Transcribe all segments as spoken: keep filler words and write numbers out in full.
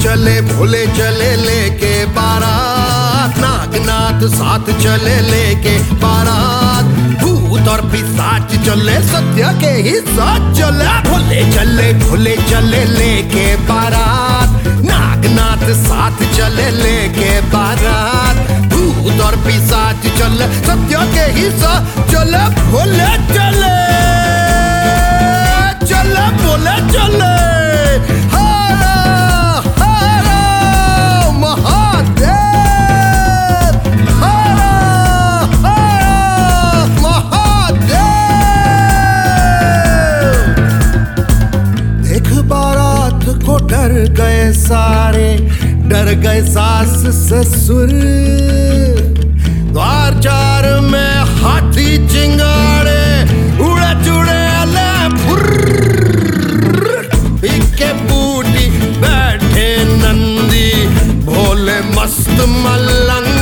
चले भोले चले लेके बारात, नागनाथ साथ चले लेके बारात, भूत और पिशाच चले सत्य के ही साथ चले। भोले चले भोले चले लेके बारात, नागनाथ साथ चले लेके बारात, भूत और पिशाच चले सत्य के ही साथ चले। भोले चले चले भोले चले। डर गए सारे, डर गए सास ससुर, द्वार चार में हाथी चिंगाड़े, उड़े चुड़ैले फुर्र, पीके बूटी बैठे नंदी, भोले मस्त मलंग।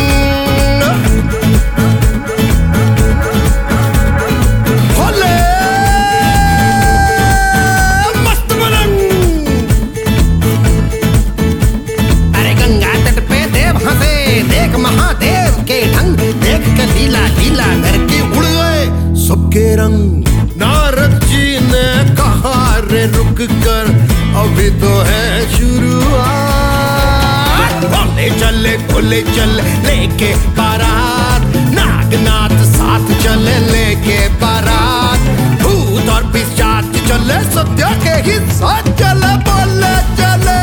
महादेव के ढंग देख के लीला लीला करके उड़ गए सबके रंग। नारद जी ने कहा रे रुक कर, अभी तो है शुरुआत। भोले चले भोले चले लेके बारात, नागनाथ साथ चले लेके बारात, भूत और पिशाच चले सत्य के ही साथ चले। बोले चले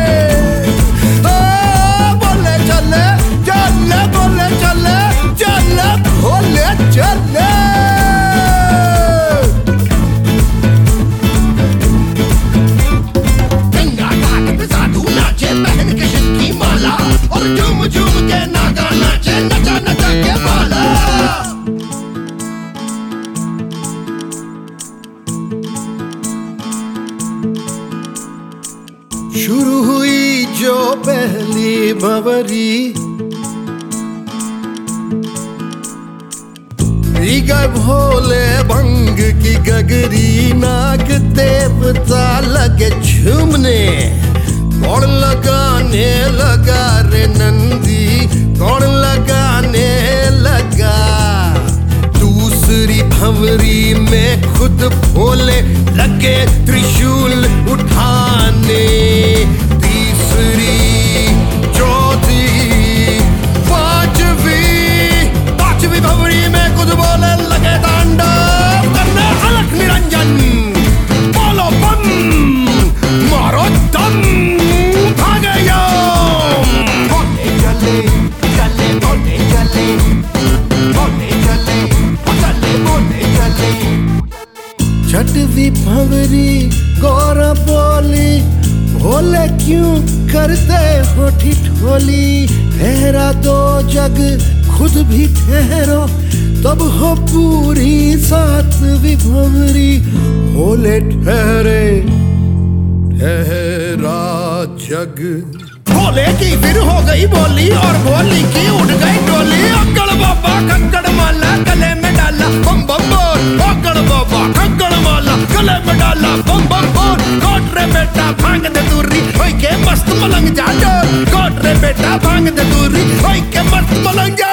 बोले चले चले बोले चले चले भोले चले। गंगा घाट पे साधु नाचे पहन के शिव की माला, और झूम झूम के नागा नाचे नचा नचा के बाला। शुरू हुई जो पहली भंवरी, गए भोले भंग की गगरी, नाग देवता लगे झूमने, दौड़ लगाने लगा रे नंदी, दौड़ लगाने लगा। दूसरी भंवरी में खुद भोले लगे त्रिशूल उठाने, तीसरी चौथी पांचवी पांचवी भंवरी में खुद भोले लगे तांडव करने, अलख निरंजन बोलो बम मारो दम भागे यम। भोले चले चले भोले चले भोले चले चले भोले चले। छठवीं भंवरी गौरा बोली, भोले क्यों करते हो ठिठोली, ठहरा दो जग खुद भी ठहरो, तब हो पूरी सातवीं भंवरी। भोले ठहरे ठहरा जग। भोले की फिर हो गई बोली, और भोली की उड़ गई डोली। अक्कड़ बाबा खक्कड़ माला गले में डाला बम बम बोल, अक्कड़ बाबा खक्कड़ माला गले में डाला बम बम बोल। कोट रे बेटा भांग दे दूरी, होई के मस्त मलंग जा डोल, कोट रे बेटा भांग दे दूरी, होई के मस्त मलंग जा